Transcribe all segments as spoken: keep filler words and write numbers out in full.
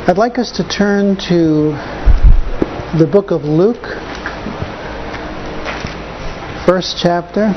I'd like us to turn to the book of Luke, first chapter.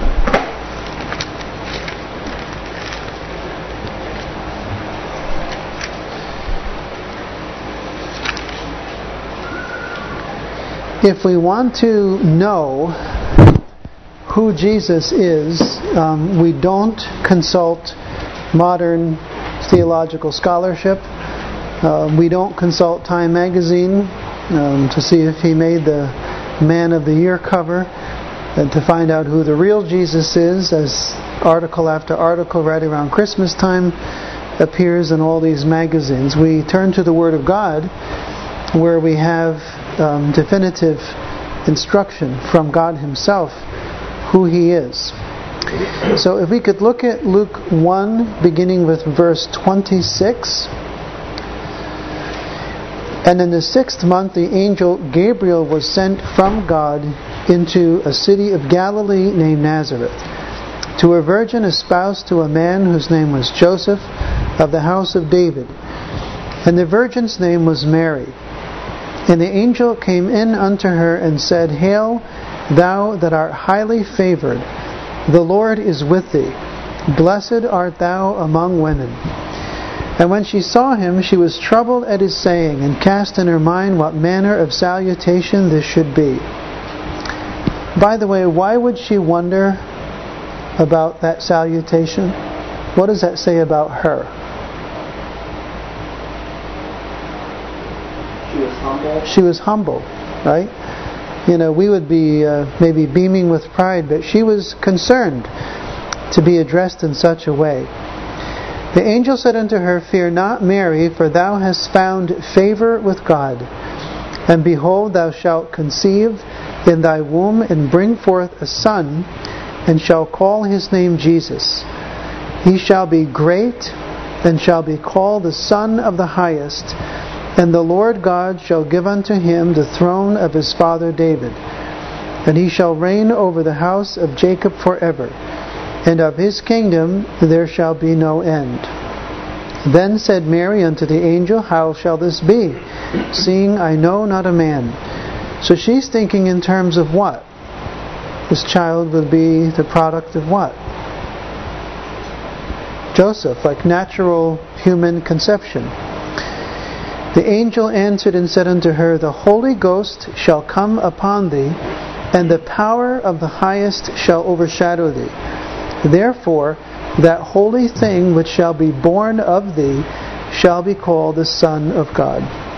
If we want to know who Jesus is, um, we don't consult modern theological scholarship. Uh, we don't consult Time magazine um, to see if he made the Man of the Year cover and to find out who the real Jesus is, as article after article right around Christmas time appears in all these magazines. We turn to the Word of God, where we have um, definitive instruction from God Himself who He is. So if we could look at Luke one, beginning with verse twenty-six. And in the sixth month the angel Gabriel was sent from God into a city of Galilee named Nazareth, to a virgin espoused to a man whose name was Joseph, of the house of David. And the virgin's name was Mary. And the angel came in unto her and said, Hail, thou that art highly favored, the Lord is with thee. Blessed art thou among women. And when she saw him, she was troubled at his saying, and cast in her mind what manner of salutation this should be. By the way, why would she wonder about that salutation? What does that say about her? She was humble. She was humble, right? You know, we would be uh, maybe beaming with pride, but she was concerned to be addressed in such a way. The angel said unto her, Fear not, Mary, for thou hast found favor with God. And behold, thou shalt conceive in thy womb, and bring forth a son, and shall call his name Jesus. He shall be great, and shall be called the Son of the Highest. And the Lord God shall give unto him the throne of his father David. And he shall reign over the house of Jacob forever. And of his kingdom there shall be no end. Then said Mary unto the angel, How shall this be, seeing I know not a man? So she's thinking in terms of what? This child will be the product of what? Joseph, like natural human conception. The angel answered and said unto her, The Holy Ghost shall come upon thee, and the power of the Highest shall overshadow thee. Therefore, that holy thing which shall be born of thee shall be called the Son of God.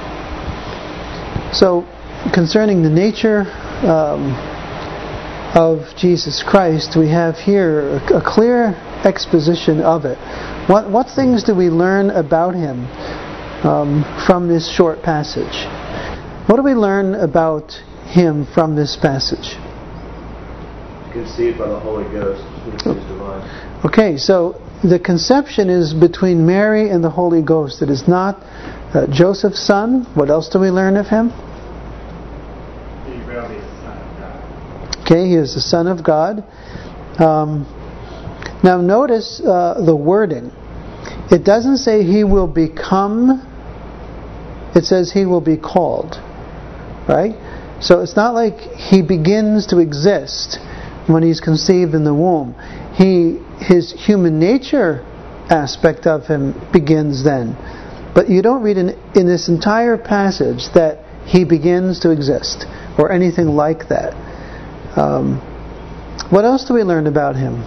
So, concerning the nature um, of Jesus Christ, we have here a, a clear exposition of it. What what things do we learn about Him um, from this short passage? What do we learn about Him from this passage? Conceived by the Holy Ghost, which is divine. Okay, so the conception is between Mary and the Holy Ghost. It is not uh, Joseph's son. What else do we learn of him? He really is the Son of God. Okay, he is the Son of God. Um, now notice uh, the wording. It doesn't say he will become. It says he will be called. Right? So it's not like he begins to exist when he's conceived in the womb. He, his human nature aspect of him begins then. But you don't read in, in this entire passage that he begins to exist or anything like that. Um, what else do we learn about him?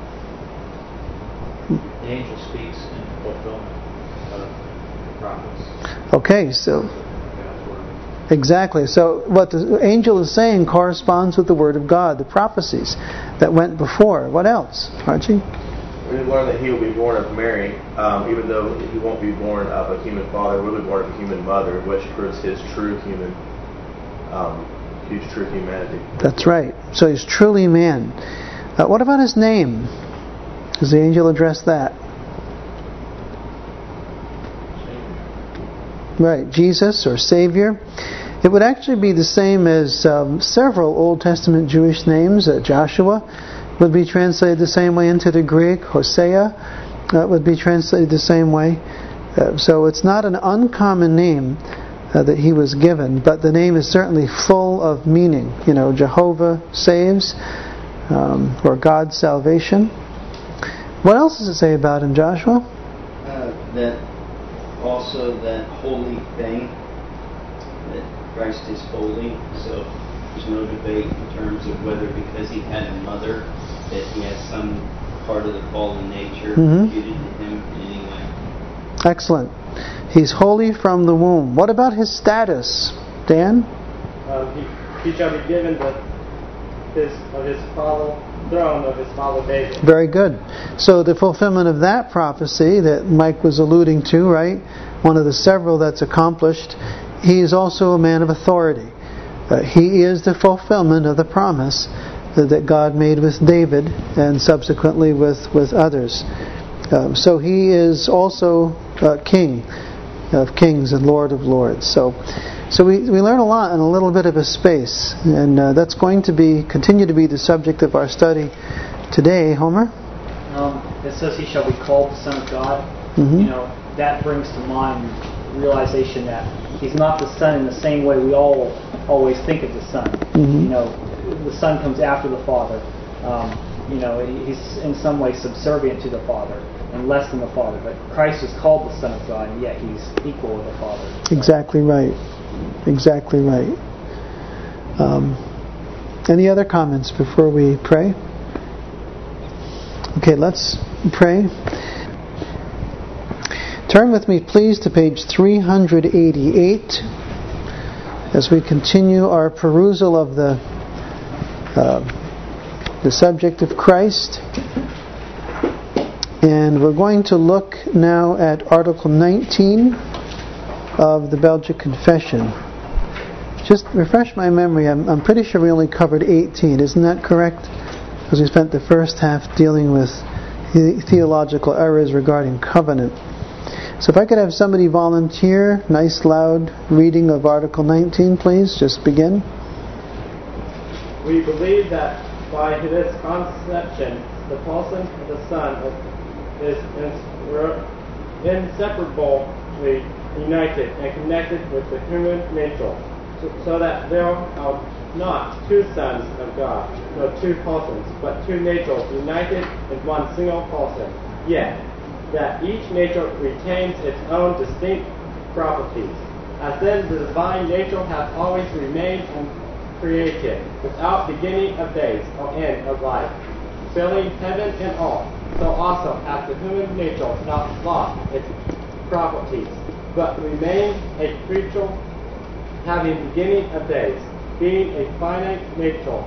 The angel speaks in fulfillment of the prophets. Okay, so exactly. So what the angel is saying corresponds with the Word of God, the prophecies that went before. What else, Archie? We learn that he will be born of Mary, um, even though he won't be born of a human father, he will be born of a human mother, which proves his true human, um, his true humanity. That's right. So he's truly man. Uh, what about his name? Does the angel address that? Right, Jesus or Savior. It would actually be the same as um, several Old Testament Jewish names. Uh, Joshua would be translated the same way into the Greek. Hosea uh, would be translated the same way. Uh, so it's not an uncommon name uh, that he was given, but the name is certainly full of meaning. You know, Jehovah saves, um, or God's salvation. What else does it say about him, Joshua? Uh, that also that holy thing, that Christ is holy, so there's no debate in terms of whether because he had a mother that he has some part of the fallen nature mm-hmm. imputed to him in any way. Excellent. He's holy from the womb. What about his status, Dan? Uh, he, he shall be given the his of his father throne of his father David. Very good. So the fulfillment of that prophecy that Mike was alluding to, right? One of the several that's accomplished. He is also a man of authority. Uh, he is the fulfillment of the promise that, that God made with David and subsequently with, with others. Um, so he is also uh, King of kings and Lord of lords. So so we, we learn a lot in a little bit of a space. And uh, that's going to be continue to be the subject of our study today. Homer? Um, it says he shall be called the Son of God. Mm-hmm. You know, that brings to mind realization that he's not the Son in the same way we all always think of the Son. Mm-hmm. You know, the Son comes after the Father. Um, you know, he's in some way subservient to the Father and less than the Father. But Christ is called the Son of God, and yet he's equal with the Father. Exactly right. Exactly right. Um, any other comments before we pray? Okay, let's pray. Turn with me, please, to page three eighty-eight as we continue our perusal of the uh, the subject of Christ. And we're going to look now at Article nineteen of the Belgic Confession. Just refresh my memory. I'm, I'm pretty sure we only covered eighteen. Isn't that correct? Because we spent the first half dealing with the theological errors regarding covenant. So if I could have somebody volunteer, nice loud reading of Article nineteen, please. Just begin. We believe that by his conception, the person of the Son is inseparably united and connected with the human nature, so, so that there are not two sons of God, nor two persons, but two natures united in one single person. Yet, that each nature retains its own distinct properties. As then the divine nature has always remained uncreated, without beginning of days or end of life, filling heaven and earth, so also has the human nature not lost its properties, but remained a creature having beginning of days, being a finite nature,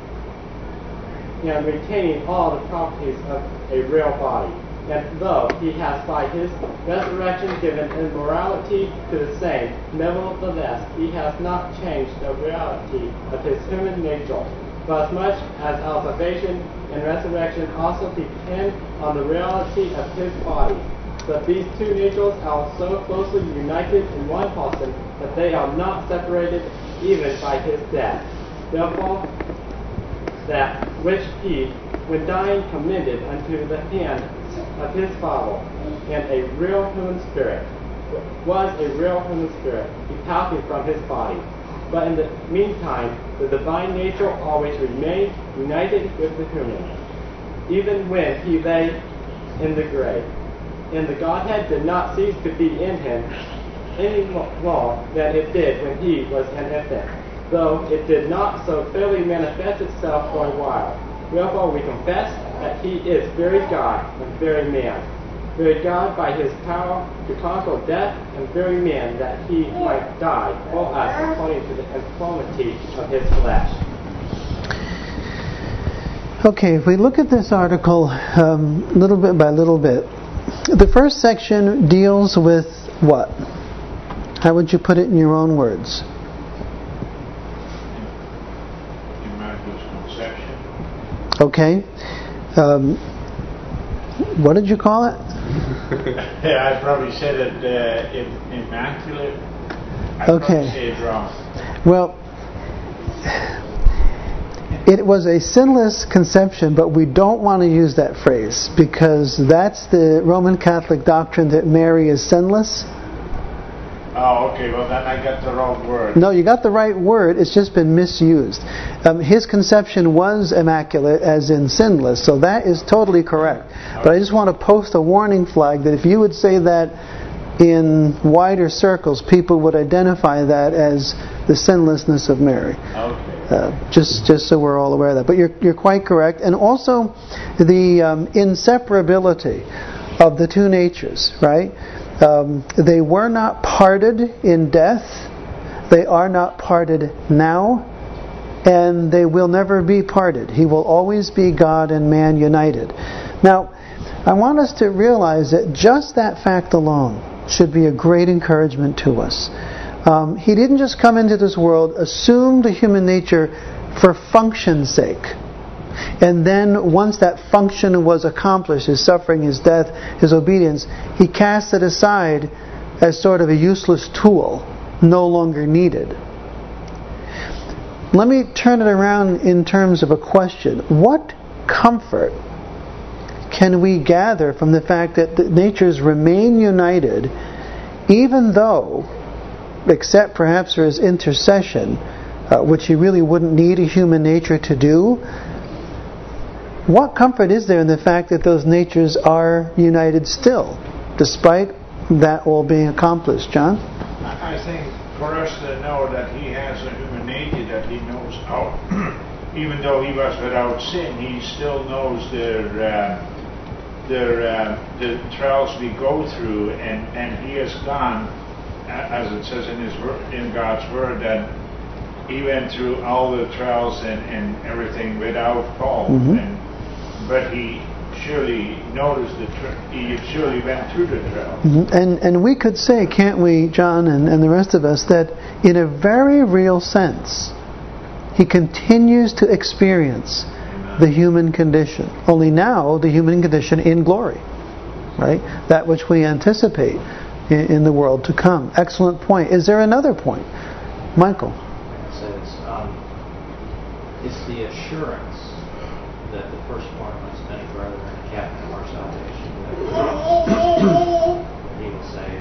and retaining all the properties of a real body. And though he has by his resurrection given immortality to the same, nevertheless he has not changed the reality of his human nature. But as much as our salvation and resurrection also depend on the reality of his body, but these two natures are so closely united in one person that they are not separated even by his death. Therefore, that which he, when dying, commended unto the hand of his Father, and a real human spirit, was a real human spirit, departing from his body. But in the meantime, the divine nature always remained united with the human, even when he lay in the grave. And the Godhead did not cease to be in him any more than it did when he was an infant, though it did not so clearly manifest itself for a while. Wherefore we confess that he is very God and very man, very God by his power to conquer death, and very man that he might die for us according to the infirmity of his flesh. Okay, if we look at this article um, little bit by little bit, the first section deals with what? How would you put it in your own words? Immaculate conception. Okay. Um, what did you call it? Yeah, I probably said it uh, im- immaculate. I Okay. probably say it wrong. Well, It was a sinless conception, but we don't want to use that phrase because that's the Roman Catholic doctrine that Mary is sinless. Oh, okay. Well, then I got the wrong word. No, you got the right word. It's just been misused. Um, his conception was immaculate, as in sinless, so that is totally correct. But I just want to post a warning flag that if you would say that in wider circles, people would identify that as the sinlessness of Mary. Okay. Uh, just, just so we're all aware of that. But you're, you're quite correct. And also the um, inseparability of the two natures, right? Um, they were not parted in death. They are not parted now. And they will never be parted. He will always be God and man united. Now, I want us to realize that just that fact alone should be a great encouragement to us. Um, he didn't just come into this world, assume the human nature for function's sake. And then once that function was accomplished, his suffering, his death, his obedience, he cast it aside as sort of a useless tool, no longer needed. Let me turn it around in terms of a question. What comfort can we gather from the fact that the natures remain united, even though, except perhaps for his intercession, uh, which he really wouldn't need a human nature to do? What comfort is there in the fact that those natures are united still, despite that all being accomplished? John? I think for us to know that he has a human nature, that he knows how, even though he was without sin, he still knows their, uh, their, uh, the trials we go through, and, and he has gone, as it says in his in God's word, that he went through all the trials and, and everything without fault. Mm-hmm. And, but he surely noticed the tri- he surely went through the trials. Mm-hmm. And and we could say, can't we, John, and, and the rest of us, that in a very real sense, he continues to experience Amen. The human condition. Only now, the human condition in glory, right? That which we anticipate in, in the world to come. Excellent point. Is there another point, Michael? It says um, it's the assurance that the firstborn of his many brethren and captain of our salvation, that he will say,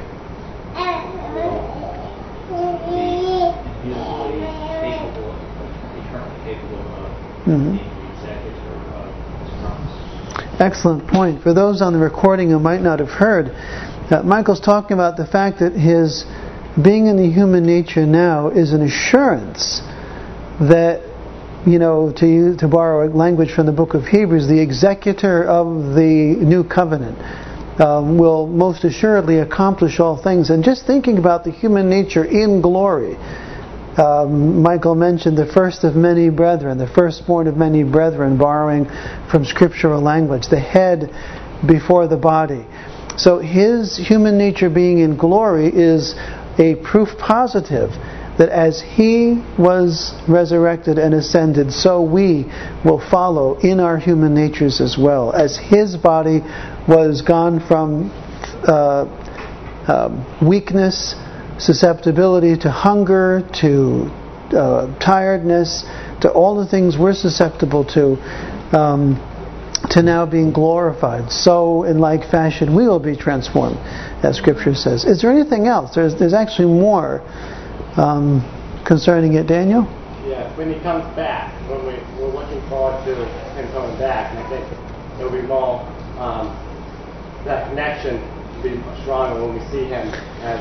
will be invisibly capable, eternally capable of Mm-hmm. being the executor of his promise. Excellent point. For those on the recording who might not have heard, uh, Michael's talking about the fact that his being in the human nature now is an assurance that, you know, to use, to borrow language from the book of Hebrews, the executor of the new covenant um, will most assuredly accomplish all things. And just thinking about the human nature in glory, um, Michael mentioned the first of many brethren, the firstborn of many brethren, borrowing from scriptural language, the head before the body. So his human nature being in glory is a proof positive that as he was resurrected and ascended, so we will follow in our human natures as well. As his body was gone from uh, uh, weakness, susceptibility to hunger, to uh, tiredness, to all the things we're susceptible to, um, to now being glorified. So in like fashion we will be transformed, as Scripture says. Is there anything else? There's, there's actually more Um, concerning it, Daniel? Yeah, when he comes back, when we, we're looking forward to him coming back, and I think it'll be more, um, that connection will be stronger when we see him as...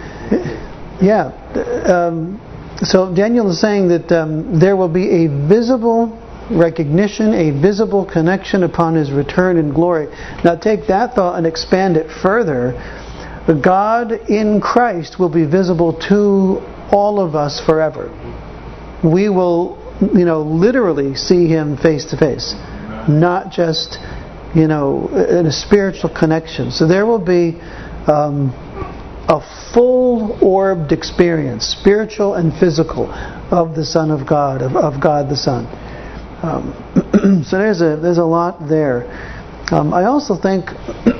Yeah. Um, so Daniel is saying that um, there will be a visible recognition, a visible connection upon his return in glory. Now take that thought and expand it further. God in Christ will be visible to all of us forever. We will, you know, literally see him face to face, not just, you know, in a spiritual connection. So there will be um, a full-orbed experience, spiritual and physical, of the Son of God, of, of God the Son. Um, so there's a there's a lot there. Um, I also think.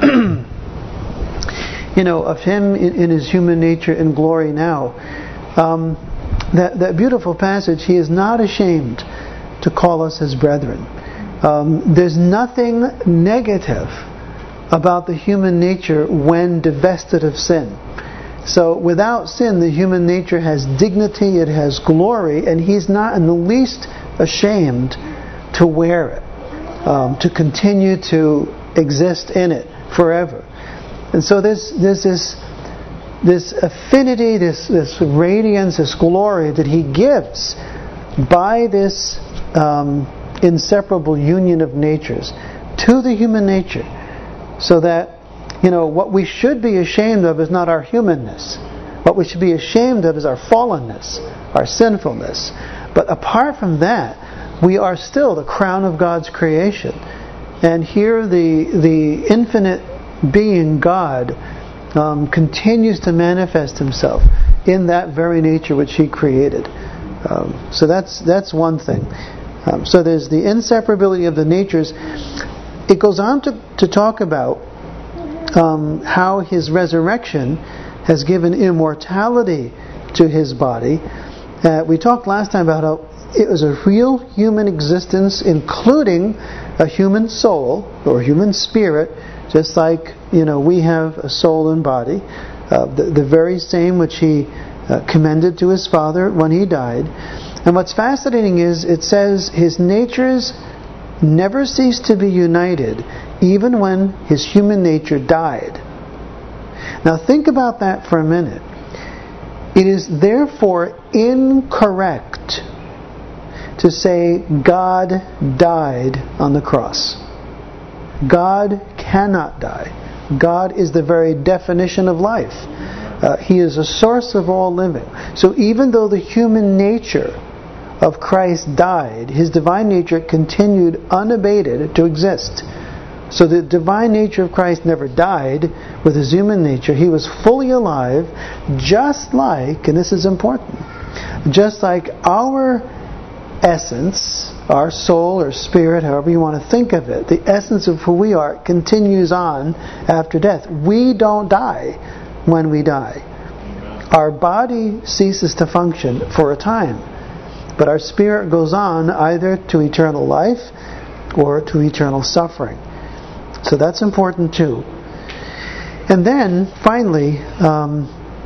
You know, of him in, in his human nature in glory now. Um, that, that beautiful passage, he is not ashamed to call us his brethren. Um, there's nothing negative about the human nature when divested of sin. So without sin, the human nature has dignity, it has glory, and he's not in the least ashamed to wear it, um, to continue to exist in it forever. And so there's, there's this this affinity, this, this radiance, this glory that he gives by this um, inseparable union of natures to the human nature, so that, you know, what we should be ashamed of is not our humanness. What we should be ashamed of is our fallenness, our sinfulness. But apart from that, we are still the crown of God's creation. And here the the infinite being God um, continues to manifest himself in that very nature which he created. Um, so that's that's one thing. Um, so there's the inseparability of the natures. It goes on to, to talk about um, how his resurrection has given immortality to his body. Uh, we talked last time about how it was a real human existence, including a human soul or human spirit, just like, you know, we have a soul and body, uh, the, the very same which he uh, commended to his Father when he died. And what's fascinating is it says his natures never ceased to be united, even when his human nature died. Now think about that for a minute. It is therefore incorrect to say God died on the cross. God cannot die. God is the very definition of life. Uh, he is a source of all living. So even though the human nature of Christ died, his divine nature continued unabated to exist. So the divine nature of Christ never died with his human nature. He was fully alive, just like, and this is important, just like our essence, our soul or spirit, however you want to think of it, the essence of who we are continues on after death. We don't die when we die. Our body ceases to function for a time, but our spirit goes on either to eternal life or to eternal suffering. So that's important too. And then, finally, um,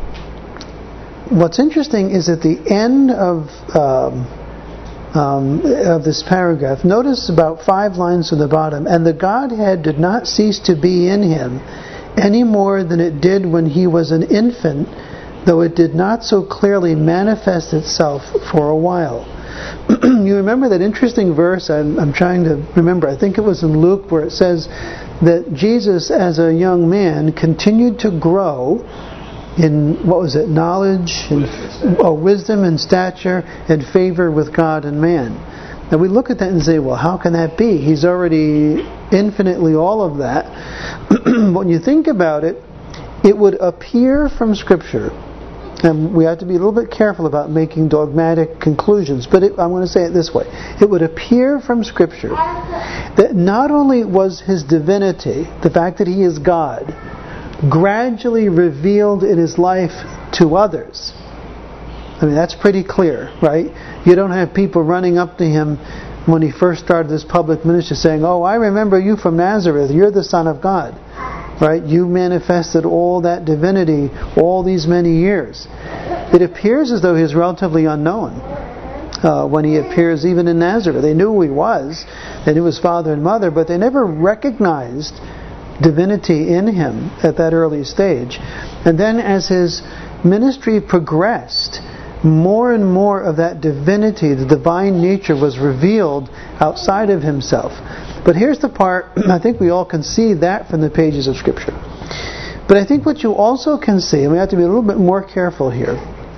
what's interesting is at the end of um, um, of this paragraph, notice about five lines to the bottom, and the Godhead did not cease to be in him any more than it did when he was an infant, though it did not so clearly manifest itself for a while. You remember that interesting verse, I'm, I'm trying to remember, I think it was in Luke, where it says that Jesus as a young man continued to grow in, what was it, knowledge, and oh, wisdom and stature and favor with God and man. Now we look at that and say, well, how can that be? He's already infinitely all of that. But when you think about it, it would appear from Scripture, and we have to be a little bit careful about making dogmatic conclusions, but it, I'm going to say it this way. It would appear from Scripture that not only was his divinity, the fact that he is God, gradually revealed in his life to others. I mean, that's pretty clear, right? You don't have people running up to him when he first started this public ministry saying, oh, I remember you from Nazareth, you're the Son of God. Right? You manifested all that divinity all these many years. It appears as though he's relatively unknown uh, when he appears even in Nazareth. They knew who he was, they knew his father and mother, but they never recognized divinity in him at that early stage. And then as his ministry progressed, more and more of that divinity, the divine nature, was revealed outside of himself. But here's the part, I think we all can see that from the pages of Scripture. But I think what you also can see, and we have to be a little bit more careful here,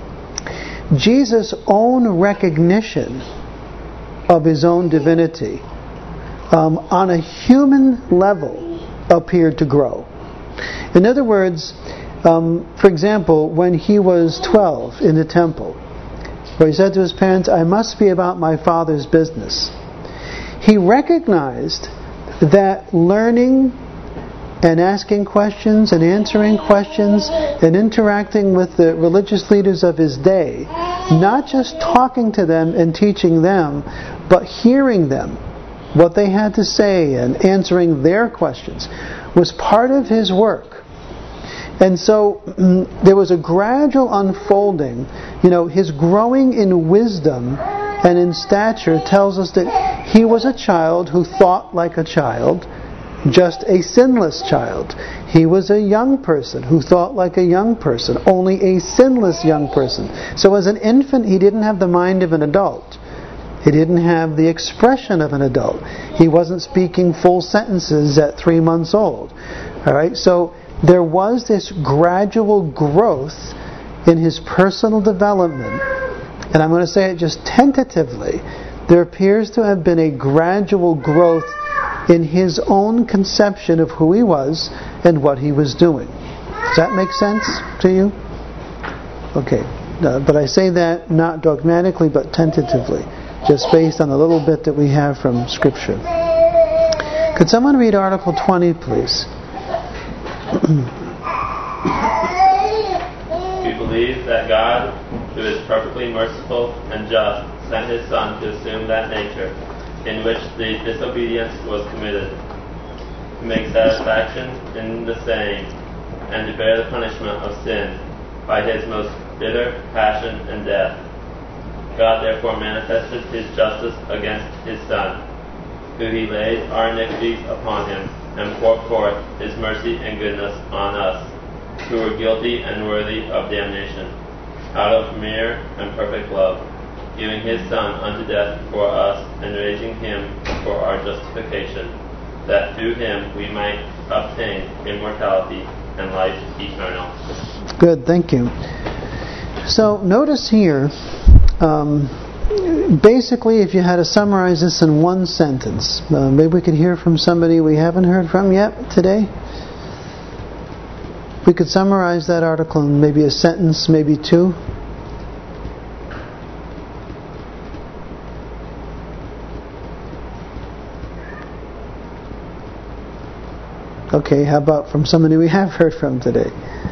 Jesus' own recognition of his own divinity um, on a human level appeared to grow. In other words, um, for example, when he was twelve in the temple, where he said to his parents, I must be about my Father's business. He recognized that learning and asking questions and answering questions and interacting with the religious leaders of his day not just talking to them and teaching them, but hearing them, what they had to say and answering their questions, was part of his work. And so there was a gradual unfolding. You know, his growing in wisdom and in stature tells us that he was a child who thought like a child, just a sinless child. He was a young person who thought like a young person, only a sinless young person. So as an infant, he didn't have the mind of an adult. He didn't have the expression of an adult. He wasn't speaking full sentences at three months old. All right, so there was this gradual growth in his personal development. And I'm going to say it just tentatively. There appears to have been a gradual growth in his own conception of who he was and what he was doing. Does that make sense to you? Okay. Uh, but I say that not dogmatically, but tentatively, just based on a little bit that we have from Scripture. Could someone read Article twenty, please? We believe that God, who is perfectly merciful and just, sent His Son to assume that nature in which the disobedience was committed, to make satisfaction in the same, and to bear the punishment of sin by His most bitter passion and death. God therefore manifested His justice against His Son, who He laid our iniquities upon Him, and poured forth His mercy and goodness on us, who were guilty and worthy of damnation, out of mere and perfect love, giving His Son unto death for us, and raising Him for our justification, that through Him we might obtain immortality and life eternal. Good, thank you. So notice here, um, basically, if you had to summarize this in one sentence, uh, maybe we could hear from somebody we haven't heard from yet today. We could summarize that article in maybe a sentence, maybe two. Okay, how about from somebody we have heard from today?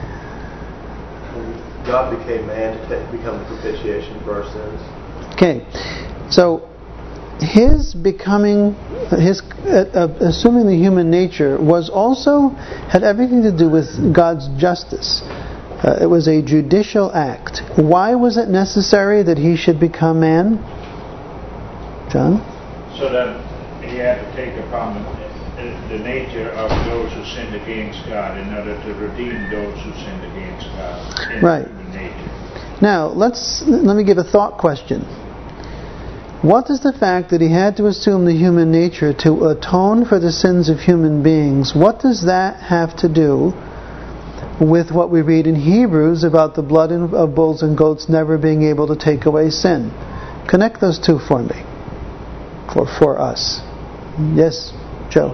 God became man to take, become the propitiation for our sins. Okay, so his becoming, his uh, uh, assuming the human nature was also, had everything to do with God's justice. Uh, it was a judicial act. Why was it necessary that he should become man? John? So that he had to take upon the, the nature of those who sinned against God in order to redeem those who sinned against God in right. human nature. Now, let's let me give a thought question. What does the fact that he had to assume the human nature to atone for the sins of human beings, what does that have to do with what we read in Hebrews about the blood of bulls and goats never being able to take away sin? Connect those two for me, for for us. Yes, Joe?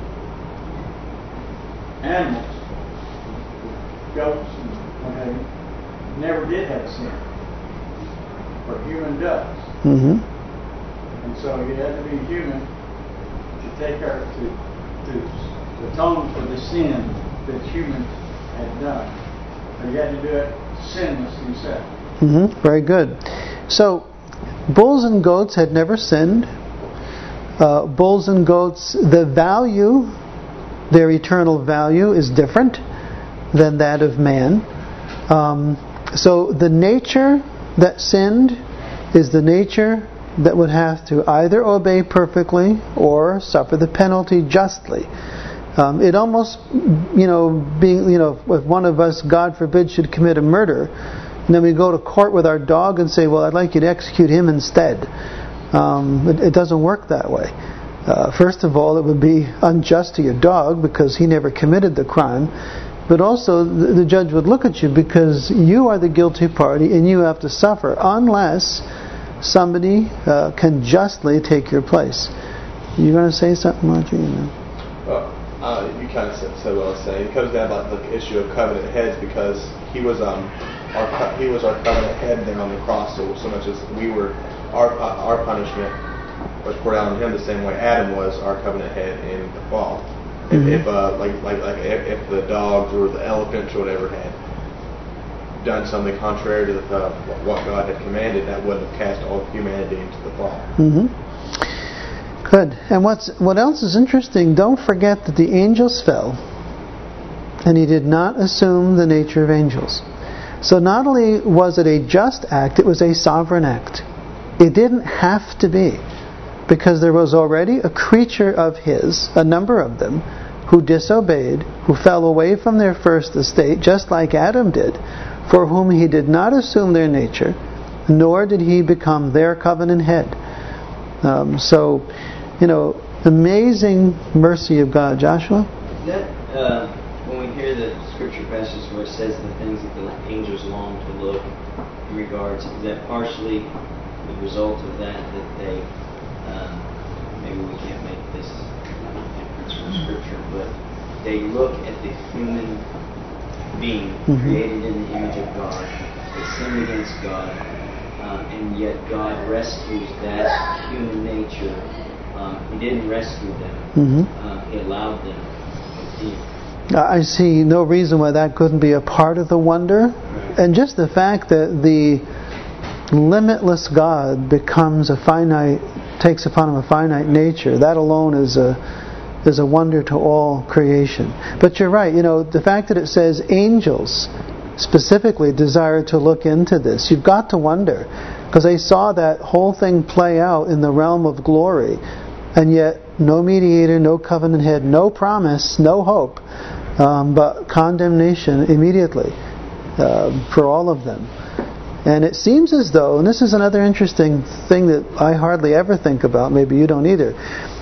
Animals, goats and what have you, never did have sin, but human does. Mm-hmm. And so you had to be human to take our to, to to atone for the sin that humans had done. But you had to do it sinless himself. Mm-hmm. Very good. So, bulls and goats had never sinned. Uh, bulls and goats, the value, their eternal value, is different than that of man. Um, so the nature that sinned is the nature that would have to either obey perfectly or suffer the penalty justly. Um, it almost, you know, being, you know, if one of us, God forbid, should commit a murder, and then we go to court with our dog and say, well, I'd like you to execute him instead. Um, it, it doesn't work that way. Uh, first of all, it would be unjust to your dog because he never committed the crime. But also, the, the judge would look at you because you are the guilty party and you have to suffer unless somebody uh, can justly take your place. You going to say something, Margie? You know? Well, uh, you kind of said, said what I was saying. It comes down about the issue of covenant heads because he was um our he was our covenant head there on the cross. So so much as we were our uh, our punishment was poured out on him the same way Adam was our covenant head in the fall. If, Mm-hmm. if uh, like like like if, if the dogs or the elephants or whatever had done something contrary to the, what God had commanded, that would have cast all of humanity into the fall. Mm-hmm. Good. And what's what else is interesting, don't forget that the angels fell, and he did not assume the nature of angels. So not only was it a just act, it was a sovereign act. It didn't have to be, because there was already a creature of his, a number of them, who disobeyed, who fell away from their first estate, just like Adam did, for whom he did not assume their nature, nor did he become their covenant head. Um, so, you know, amazing mercy of God. Joshua? That, uh, when we hear the scripture passages where it says the things that the angels long to look in regards, is that partially the result of that, that they, um, maybe we can't make this inference from scripture, but they look at the human being mm-hmm. created in the image of God, they sinned against God, uh, and yet God rescues that human nature. Um, he didn't rescue them. Mm-hmm. Uh, he allowed them to continue. I see no reason why that couldn't be a part of the wonder. Right. And just the fact that the limitless God becomes a finite, takes upon him a finite nature, that alone is a is a wonder to all creation. But you're right, you know, the fact that it says angels specifically desire to look into this, you've got to wonder, because they saw that whole thing play out in the realm of glory, and yet no mediator, no covenant head, no promise, no hope, um, but condemnation immediately uh, for all of them. And it seems as though, and this is another interesting thing that I hardly ever think about, maybe you don't either,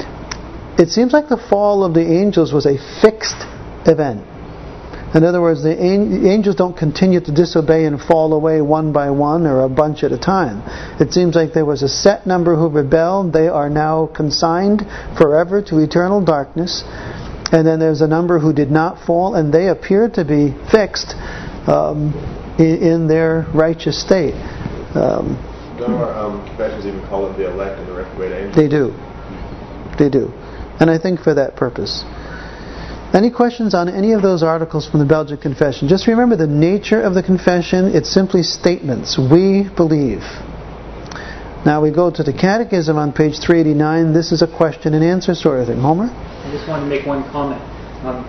it seems like the fall of the angels was a fixed event. In other words, the angels don't continue to disobey and fall away one by one or a bunch at a time. It seems like there was a set number who rebelled. They are now consigned forever to eternal darkness. And then there's a number who did not fall, and they appear to be fixed um, in, in their righteous state. Um, Don't our um, confessions even call them the elect and the reprobate angels? They do. They do. And I think for that purpose. Any questions on any of those articles from the Belgic Confession? Just remember the nature of the confession. It's simply statements. We believe. Now we go to the Catechism on page three eighty-nine. This is a question and answer sort of thing. Homer? I just wanted to make one comment. Um,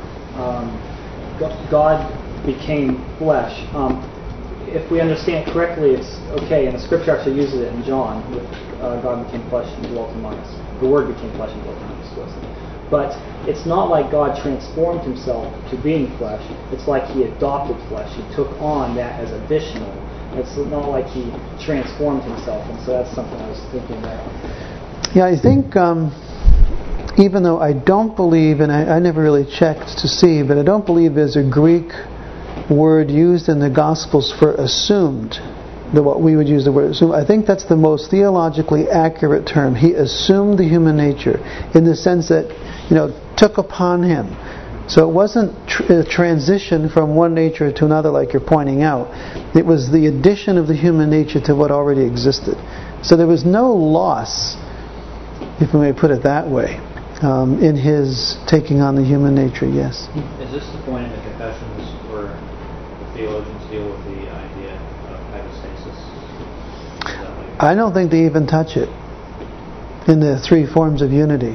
um, God became flesh. Um, if we understand correctly, it's okay, and the Scripture actually uses it in John, with uh, God became flesh and dwelt among us. The Word became flesh and dwelt among us. But it's not like God transformed himself to being flesh. It's like he adopted flesh. He took on that as additional. It's not like he transformed himself. And so that's something I was thinking about. Yeah, I think um, even though I don't believe, and I, I never really checked to see, but I don't believe there's a Greek word used in the Gospels for assumed, the, what we would use the word assume. I think that's the most theologically accurate term. He assumed the human nature in the sense that, you know, took upon him. So it wasn't tr- a transition from one nature to another like you're pointing out. It was the addition of the human nature to what already existed. So there was no loss, if we may put it that way, um, in his taking on the human nature, yes. Is this the point in the confessions where the theologians deal with the idea of hypostasis? I don't think they even touch it in the three forms of unity.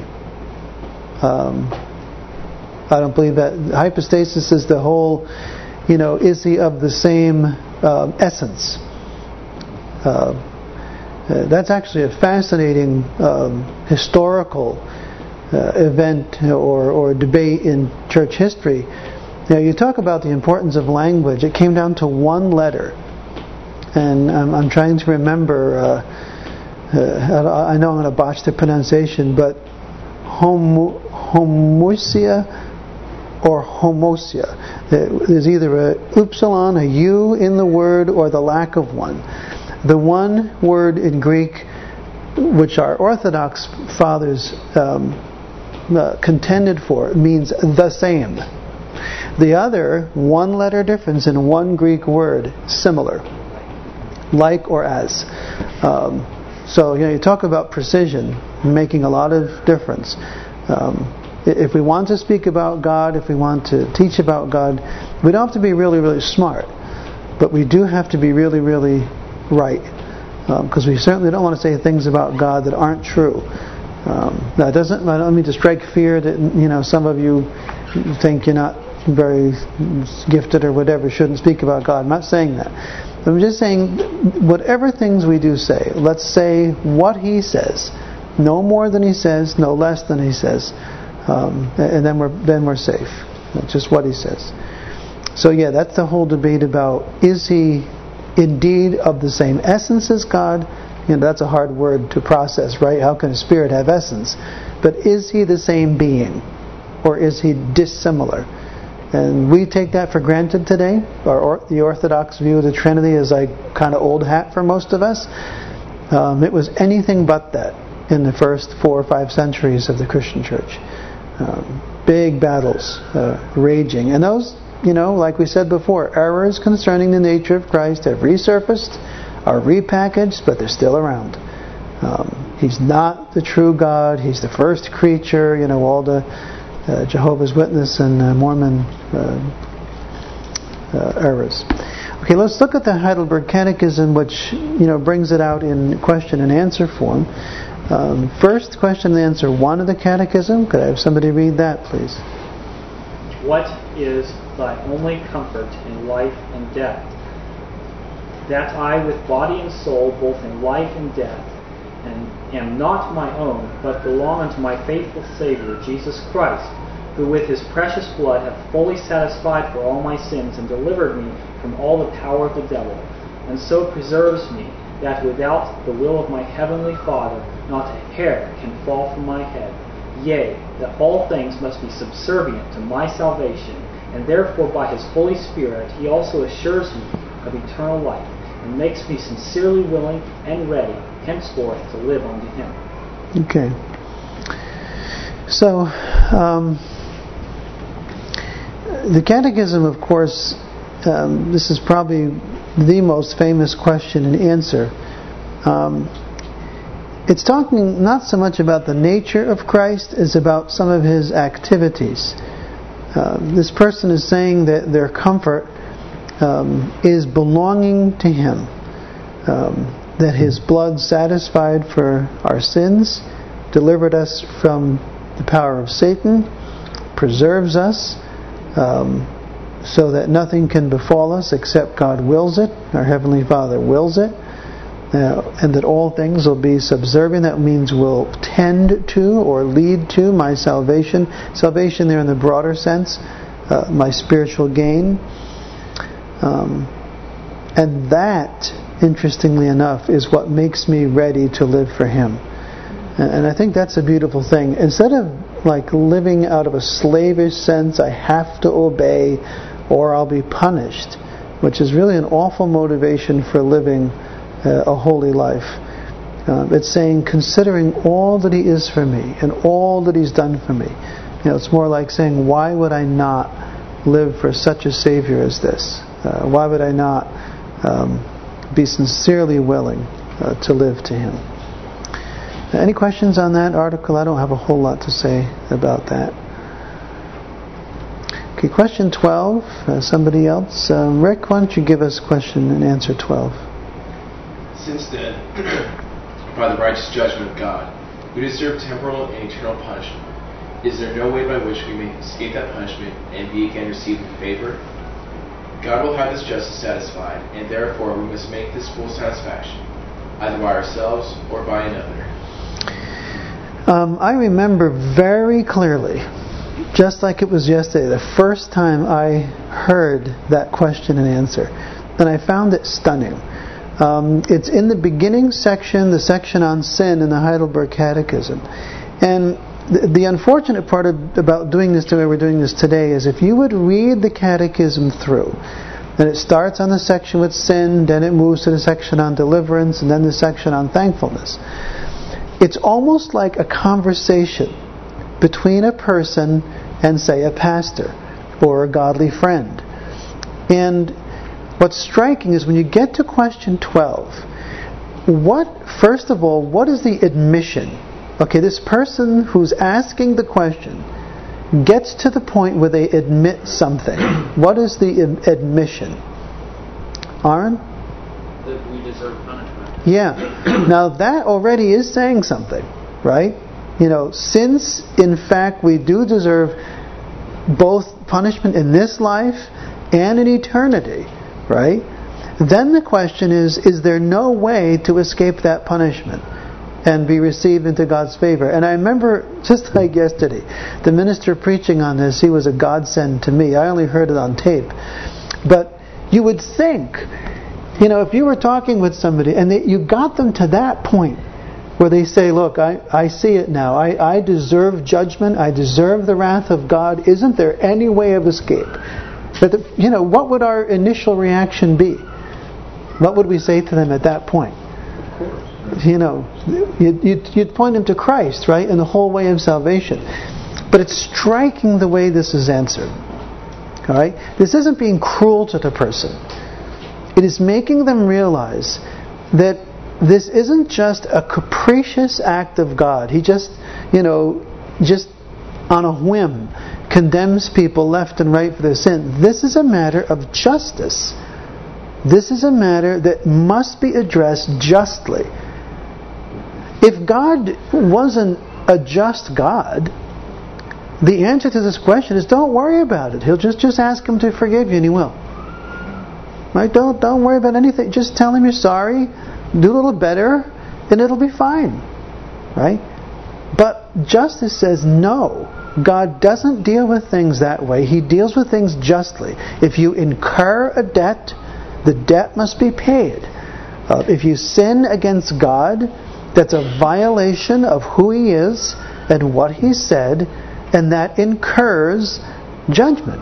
Um, I don't believe that. Hypostasis is the whole, you know, is he of the same uh, essence? Uh, uh, that's actually a fascinating um, historical uh, event or, or debate in church history. Now, you talk about the importance of language. It came down to one letter. And I'm, I'm trying to remember, uh, uh, I know I'm going to botch the pronunciation, but homo, homoousia or homosia. There's either a upsilon, a U in the word, or the lack of one. The one word in Greek, which our Orthodox fathers um, uh, contended for, means the same. The other, one letter difference in one Greek word, similar. Like or as. Um, so, you know, you talk about precision, making a lot of difference. Um, if we want to speak about God, if we want to teach about God, we don't have to be really, really smart. but we do have to be really, really right, because um, we certainly don't want to say things about God that aren't true. Um, that doesn't. I don't mean to strike fear that, you know, some of you think you're not very gifted or whatever, shouldn't speak about God. I'm not saying that. I'm just saying, whatever things we do say, let's say what He says, no more than He says, no less than He says, um, and then we're then we're safe. That's just what He says. So yeah, that's the whole debate about, is He indeed of the same essence as God? You know, that's a hard word to process, right? How can a spirit have essence? But is He the same being, or is He dissimilar? And we take that for granted today. Our, or, the Orthodox view of the Trinity is like kind of old hat for most of us. Um, it was anything but that in the first four or five centuries of the Christian Church. Um, big battles uh, raging. And those, you know, like we said before, errors concerning the nature of Christ have resurfaced, are repackaged, but they're still around. Um, he's not the true God. He's the first creature. You know, all the Uh, Jehovah's Witness and uh, Mormon uh, uh, errors. Okay, let's look at the Heidelberg Catechism, which, you know, brings it out in question and answer form. Um, first, question and answer one of the Catechism. Could I have somebody read that, please? What is thy only comfort in life and death? That I, with body and soul, both in life and death, and am not my own, but belong unto my faithful Savior, Jesus Christ, who with His precious blood hath fully satisfied for all my sins and delivered me from all the power of the devil, and so preserves me, that without the will of my heavenly Father not a hair can fall from my head. Yea, that all things must be subservient to my salvation, and therefore by His Holy Spirit He also assures me of eternal life, and makes me sincerely willing and ready henceforth to live unto Him. Okay. So, um, the Catechism, of course, um, this is probably the most famous question and answer. Um, it's talking not so much about the nature of Christ as about some of His activities. Uh, this person is saying that their comfort um, is belonging to Him. Um, that His blood satisfied for our sins, delivered us from the power of Satan, preserves us, um, so that nothing can befall us except God wills it, our Heavenly Father wills it, uh, and that all things will be subservient. That means will tend to or lead to my salvation. Salvation there in the broader sense, uh, my spiritual gain. Um, and that, interestingly enough, is what makes me ready to live for Him. And I think that's a beautiful thing. Instead of like living out of a slavish sense, I have to obey or I'll be punished, which is really an awful motivation for living uh, a holy life. Uh, it's saying, considering all that He is for me and all that He's done for me. You know, it's more like saying, why would I not live for such a Savior as this? Uh, why would I not um, be sincerely willing uh, to live to Him? Uh, any questions on that article? I don't have a whole lot to say about that. Okay, question twelve. Uh, somebody else? Um, Rick, why don't you give us question and answer twelve? Since then, by the righteous judgment of God, we deserve temporal and eternal punishment. Is there no way by which we may escape that punishment and be again received in favor? God will have this justice satisfied, and therefore we must make this full satisfaction, either by ourselves or by another. Um, I remember very clearly, just like it was yesterday, the first time I heard that question and answer, and I found it stunning. Um, it's in the beginning section, the section on sin in the Heidelberg Catechism. And the, the unfortunate part of, about doing this the way we're doing this today is if you would read the Catechism through, and it starts on the section with sin, then it moves to the section on deliverance, and then the section on thankfulness. It's almost like a conversation between a person and, say, a pastor or a godly friend. And what's striking is when you get to question twelve, what, first of all, what is the admission? Okay, this person who's asking the question gets to the point where they admit something. What is the admission? Aaron? That we deserve punishment. Yeah. Now that already is saying something, right? You know, since in fact we do deserve both punishment in this life and in eternity, right? Then the question is, is there no way to escape that punishment and be received into God's favor? And I remember, just like yesterday, the minister preaching on this, he was a godsend to me. I only heard it on tape. But you would think, you know, if you were talking with somebody and they, you got them to that point where they say, look, I, I see it now. I, I deserve judgment. I deserve the wrath of God. Isn't there any way of escape? But the, you know, what would our initial reaction be? What would we say to them at that point? Of course. You know, you'd, you'd, you'd point them to Christ, right, and the whole way of salvation. But it's striking the way this is answered. All right? This isn't being cruel to the person. It is making them realize that this isn't just a capricious act of God. He just, you know, just on a whim condemns people left and right for their sin. This is a matter of justice. This is a matter that must be addressed justly. If God wasn't a just God, the answer to this question is don't worry about it. He'll just, just ask Him to forgive you and He will. Right? Don't, don't worry about anything. Just tell Him you're sorry, do a little better, and it'll be fine. Right? But justice says no. God doesn't deal with things that way. He deals with things justly. If you incur a debt, the debt must be paid. Uh, if you sin against God, that's a violation of who He is and what He said, and that incurs judgment.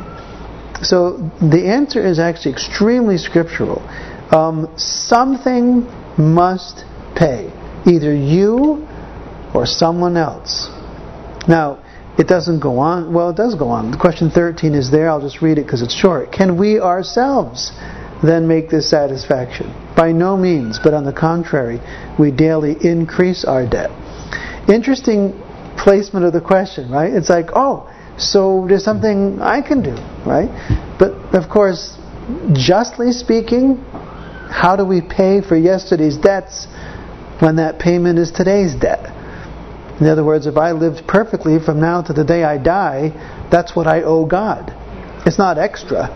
So the answer is actually extremely scriptural. Um, something must pay. Either you or someone else. Now, it doesn't go on. Well, it does go on. The question thirteen is there. I'll just read it because it's short. Can we ourselves then make this satisfaction? By no means, but on the contrary, we daily increase our debt. Interesting placement of the question, right? It's like, oh, so there's something I can do, right? But of course, justly speaking, how do we pay for yesterday's debts when that payment is today's debt? In other words, if I lived perfectly from now to the day I die, that's what I owe God. It's not extra.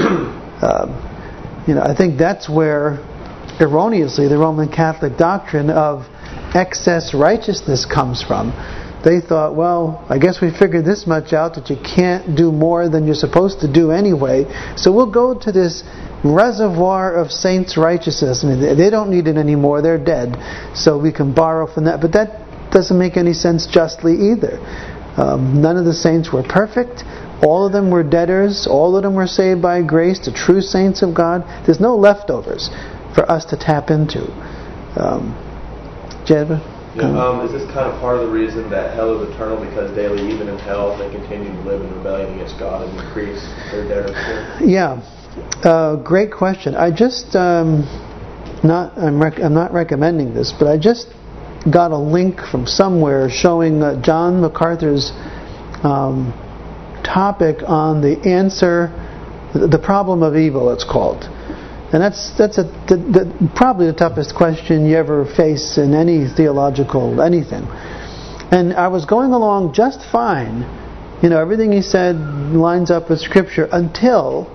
um, You know, I think that's where, erroneously, the Roman Catholic doctrine of excess righteousness comes from. They thought, well, I guess we figured this much out, that you can't do more than you're supposed to do anyway, so we'll go to this reservoir of saints' righteousness. I mean, they don't need it anymore, they're dead, so we can borrow from that. But that doesn't make any sense justly either. Um, none of the saints were perfect. All of them were debtors. All of them were saved by grace, the true saints of God. There's no leftovers for us to tap into. Um, Jedward? Yeah, um, is this kind of part of the reason that hell is eternal? Because daily, even in hell, they continue to live in rebellion against God and increase their debtorship? Yeah. Uh, great question. I just, um, not, I'm, rec- I'm not recommending this, but I just got a link from somewhere showing uh, John MacArthur's um, topic on the answer, the problem of evil, it's called. And that's that's a, the, the, probably the toughest question you ever face in any theological anything. And I was going along just fine. You know, everything he said lines up with Scripture until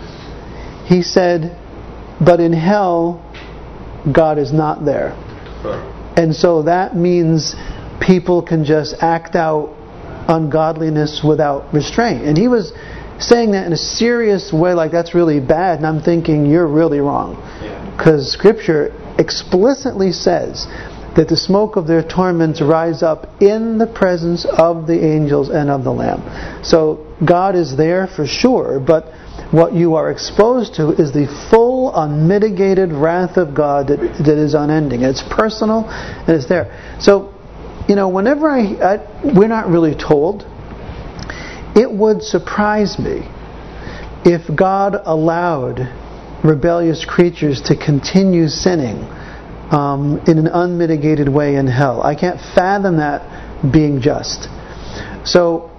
he said, but in hell, God is not there. And so that means people can just act out ungodliness without restraint. And he was saying that in a serious way, like that's really bad. And I'm thinking, you're really wrong. Because Scripture explicitly says that the smoke of their torments rise up in the presence of the angels and of the Lamb. So God is there for sure, but what you are exposed to is the full, unmitigated wrath of God that, that is unending. It's personal and it's there. So, you know, whenever I, I, we're not really told, it would surprise me if God allowed rebellious creatures to continue sinning um, in an unmitigated way in hell. I can't fathom that being just. So,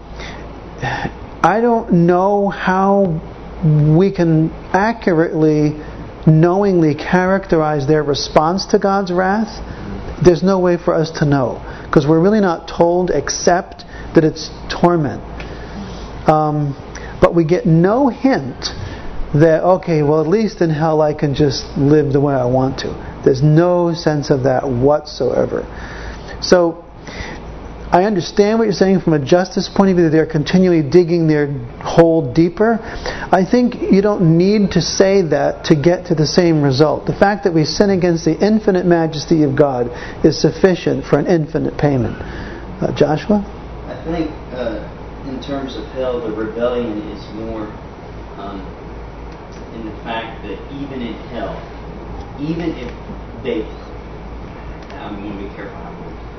I don't know how we can accurately knowingly characterize their response to God's wrath, there's no way for us to know. Because we're really not told except that it's torment. Um, but we get no hint that, okay, well, at least in hell I can just live the way I want to. There's no sense of that whatsoever. So, I understand what you're saying from a justice point of view, that they're continually digging their hole deeper. I think you don't need to say that to get to the same result. The fact that we sin against the infinite majesty of God is sufficient for an infinite payment. Uh, Joshua? I think uh, in terms of hell, the rebellion is more um, in the fact that even in hell, even if they, I'm going to be careful how I word it.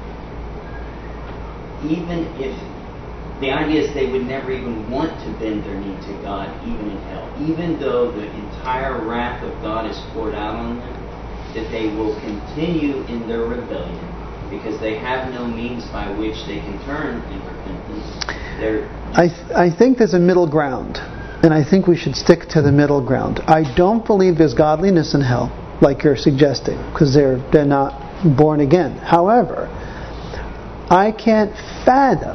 Even if, the idea is they would never even want to bend their knee to God, even in hell. Even though the entire wrath of God is poured out on them, that they will continue in their rebellion because they have no means by which they can turn in repentance. They're, I, th- I think there's a middle ground, and I think we should stick to the middle ground. I don't believe there's godliness in hell, like you're suggesting, because they're, they're not born again. However, I can't fathom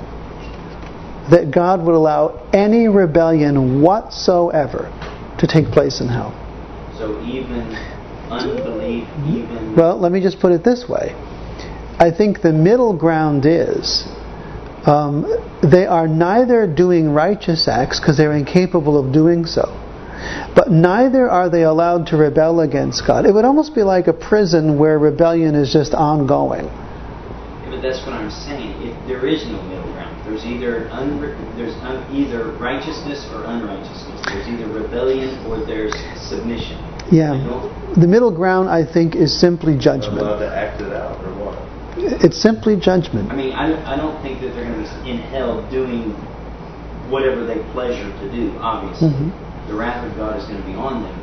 that God would allow any rebellion whatsoever to take place in hell. So even unbelief, even... Well, let me just put it this way. I think the middle ground is um, they are neither doing righteous acts because they're incapable of doing so, but neither are they allowed to rebel against God. It would almost be like a prison where rebellion is just ongoing. But that's what I'm saying. If there is no middle ground, there's either unre- there's un- either righteousness or unrighteousness. There's either rebellion or there's submission. Yeah, the middle ground, I think, is simply judgment. Allowed to act it out, or what? It's simply judgment. I mean, I, I don't think that they're going to be in hell doing whatever they pleasure to do. Obviously, mm-hmm. the wrath of God is going to be on them,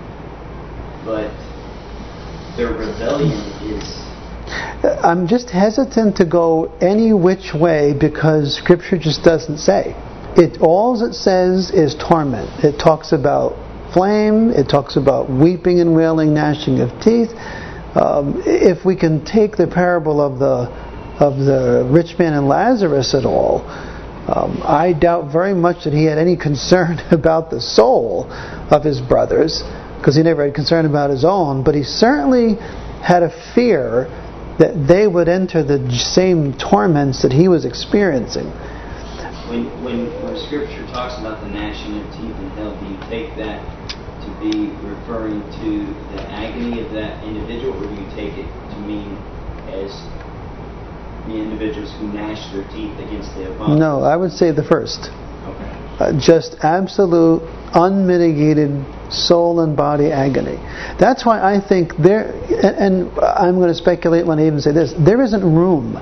but their rebellion is. I'm just hesitant to go any which way because Scripture just doesn't say. It all it says is torment. It talks about flame. It talks about weeping and wailing, gnashing of teeth. Um, if we can take the parable of the of the rich man and Lazarus at all, um, I doubt very much that he had any concern about the soul of his brothers, because he never had concern about his own. But he certainly had a fear that they would enter the same torments that he was experiencing. When, when, when Scripture talks about the gnashing of teeth in hell, do you take that to be referring to the agony of that individual, or do you take it to mean as the individuals who gnash their teeth against the apostles? No, I would say the first. Okay. Uh, just absolute, unmitigated soul and body agony. That's why I think there, and, and I'm going to speculate when I even say this, there isn't room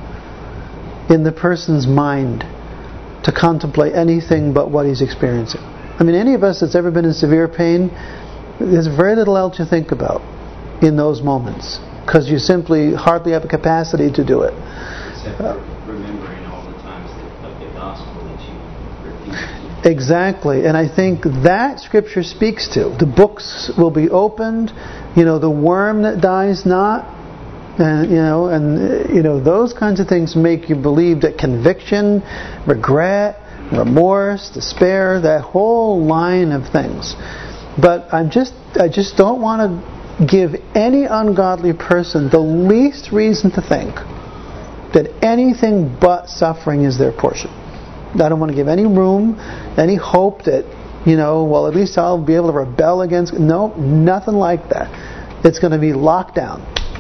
in the person's mind to contemplate anything but what he's experiencing. I mean, any of us that's ever been in severe pain, there's very little else you think about in those moments, because you simply hardly have a capacity to do it. Except for remembering all the times of the gospel that you repeat. Exactly, and I think that Scripture speaks to. The books will be opened, you know, the worm that dies not, and you know, and you know, those kinds of things make you believe that conviction, regret, remorse, despair, that whole line of things. But I'm just, I just don't want to give any ungodly person the least reason to think that anything but suffering is their portion. I don't want to give any room, any hope that, you know, well, at least I'll be able to rebel against. No, nothing like that. It's going to be locked down.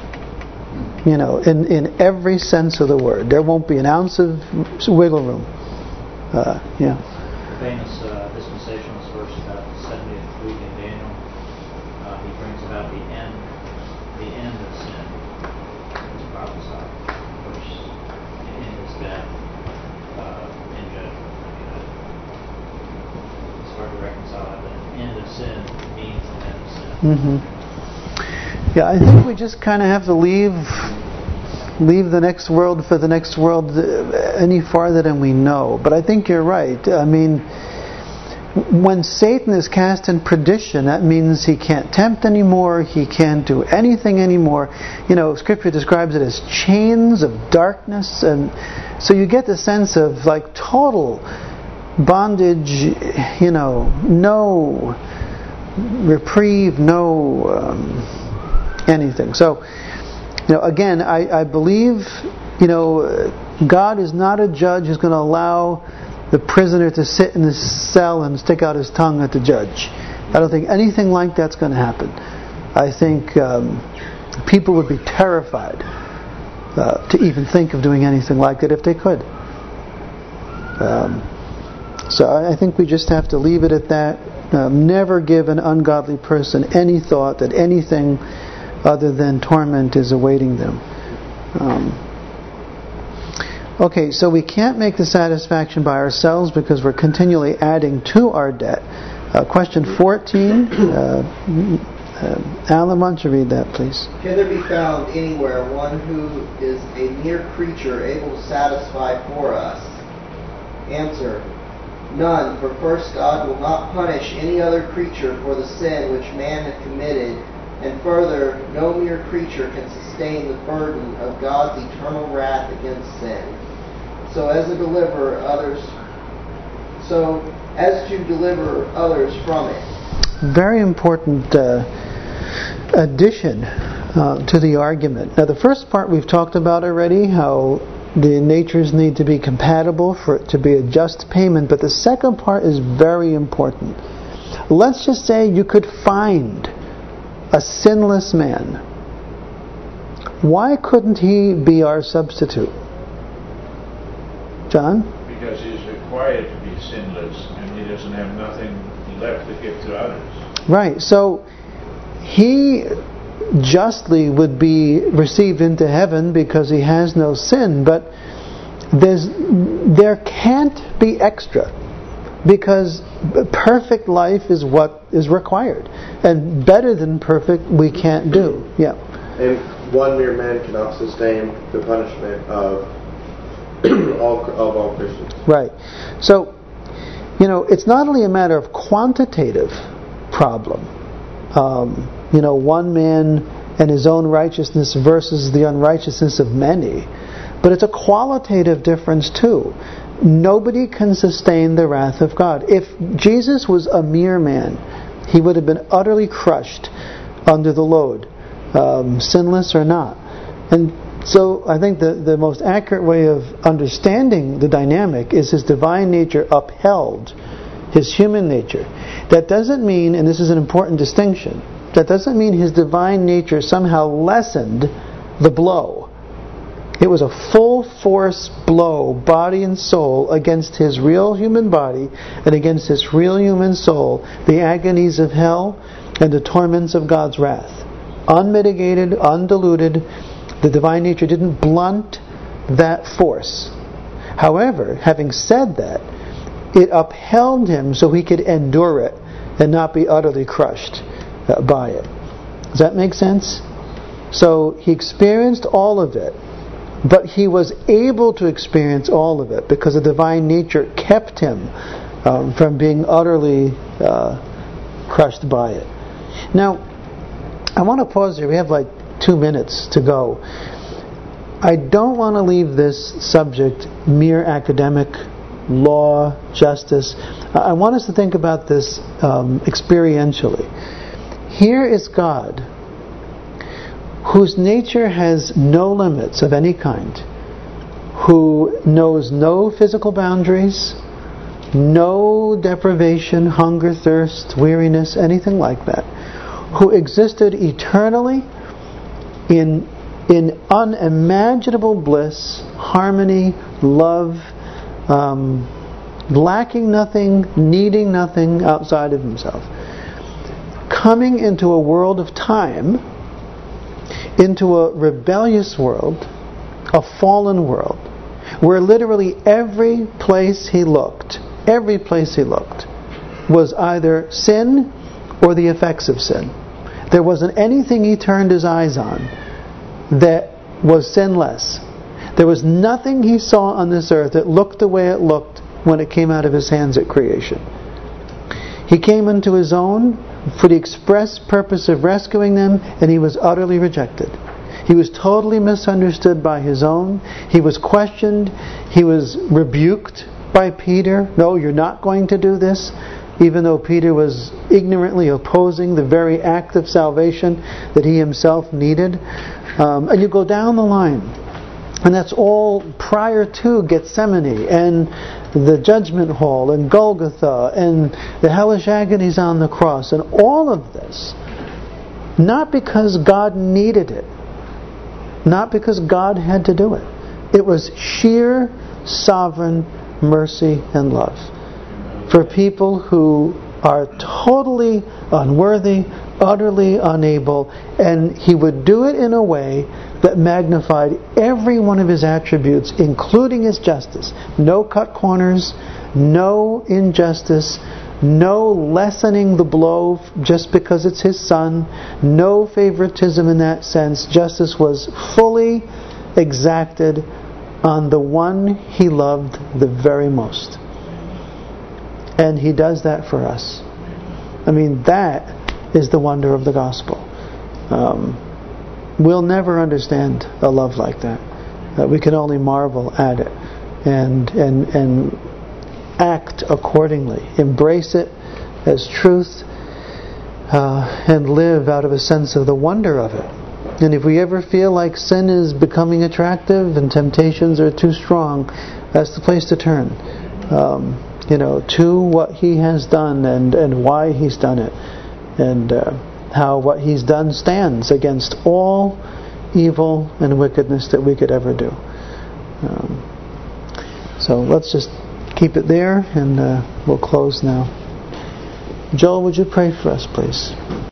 You know, in, in every sense of the word. There won't be an ounce of wiggle room. Uh, yeah. The famous uh, dispensationalist verse about the seventieth week in Daniel, uh, he brings about the end, the end of sin. It's prophesied. Of course, the end is death. Hard to reconcile that, but the end of sin means the end of sin. Mm-hmm. Yeah, I think we just kind of have to leave leave the next world for the next world any farther than we know. But I think you're right. I mean, when Satan is cast in perdition, that means he can't tempt anymore, he can't do anything anymore. You know, Scripture describes it as chains of darkness, and so you get the sense of like total bondage, you know, no reprieve, no um, anything. So, you know, again, I, I believe, you know, God is not a judge who's going to allow the prisoner to sit in the cell and stick out his tongue at the judge. I don't think anything like that's going to happen. I think um, people would be terrified uh, to even think of doing anything like it if they could. Um, so I think we just have to leave it at that. Um, never give an ungodly person any thought that anything other than torment is awaiting them. Um, Okay, so we can't make the satisfaction by ourselves because we're continually adding to our debt. Uh, question fourteen. Uh, uh, Alan, why don't you read that, please? Can there be found anywhere one who is a mere creature able to satisfy for us? Answer. None, for first God will not punish any other creature for the sin which man hath committed, and further, no mere creature can sustain the burden of God's eternal wrath against sin. So as to deliver others, so as to deliver others from it. Very important uh, addition uh, to the argument. Now, the first part we've talked about already, how the natures need to be compatible for it to be a just payment. But the second part is very important. Let's just say you could find a sinless man. Why couldn't he be our substitute? John? Because he's required to be sinless, and he doesn't have nothing left to give to others. Right. So he justly would be received into heaven because he has no sin, but there's there can't be extra, because perfect life is what is required, and better than perfect we can't do. Yeah. And one mere man cannot sustain the punishment of all of all Christians. Right. So, you know, it's not only a matter of quantitative problem. Um, you know, one man and his own righteousness versus the unrighteousness of many, but it's a qualitative difference too. Nobody can sustain the wrath of God. If Jesus was a mere man, he would have been utterly crushed under the load, um, sinless or not. And so I think the, the most accurate way of understanding the dynamic is his divine nature upheld his human nature. That doesn't mean, and this is an important distinction, that doesn't mean his divine nature somehow lessened the blow. It was a full force blow, body and soul, against his real human body and against his real human soul, the agonies of hell and the torments of God's wrath. Unmitigated, undiluted. The divine nature didn't blunt that force. However, having said that, it upheld him so he could endure it and not be utterly crushed uh, by it. Does that make sense? So he experienced all of it, but he was able to experience all of it because the divine nature kept him um, from being utterly uh, crushed by it. Now, I want to pause here. We have like two minutes to go. I don't want to leave this subject mere academic, law, justice. I want us to think about this um, experientially. Here is God, whose nature has no limits of any kind, who knows no physical boundaries, no deprivation, hunger, thirst, weariness, anything like that, who existed eternally in in unimaginable bliss, harmony, love, um, lacking nothing, needing nothing outside of himself, coming into a world of time, into a rebellious world, a fallen world, where literally every place he looked, every place he looked, was either sin or the effects of sin. There wasn't anything he turned his eyes on that was sinless. There was nothing he saw on this earth that looked the way it looked when it came out of his hands at creation. He came into his own for the express purpose of rescuing them, and he was utterly rejected. He was totally misunderstood by his own. He was questioned. He was rebuked by Peter. No, you're not going to do this. Even though Peter was ignorantly opposing the very act of salvation that he himself needed. Um, and you go down the line. And that's all prior to Gethsemane and the judgment hall and Golgotha and the hellish agonies on the cross. And all of this, not because God needed it, not because God had to do it. It was sheer sovereign mercy and love for people who are totally unworthy, utterly unable, and He would do it in a way that magnified every one of His attributes, including His justice. No cut corners, no injustice, no lessening the blow just because it's His Son, no favoritism in that sense. Justice was fully exacted on the one He loved the very most. And He does that for us. I mean, that is the wonder of the gospel. Um, we'll never understand a love like that. Uh, we can only marvel at it and and and act accordingly. Embrace it as truth uh, and live out of a sense of the wonder of it. And if we ever feel like sin is becoming attractive and temptations are too strong, that's the place to turn. Um, you know, to what He has done and, and why He's done it. And uh, how what He's done stands against all evil and wickedness that we could ever do. Um, so let's just keep it there, and uh, we'll close now. Joel, would you pray for us, please?